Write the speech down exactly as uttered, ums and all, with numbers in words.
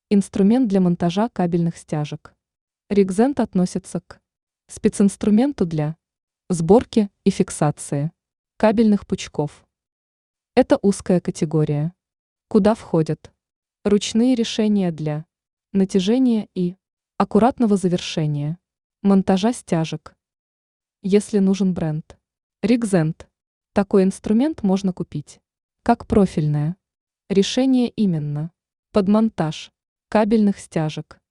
Инструмент для монтажа кабельных стяжек. Ригзент относится к специнструменту для сборки и фиксации кабельных пучков. Это узкая категория, куда входят ручные решения для натяжения и аккуратного завершения монтажа стяжек. Если нужен бренд Ригзент, такой инструмент можно купить как профильное решение именно под монтаж кабельных стяжек.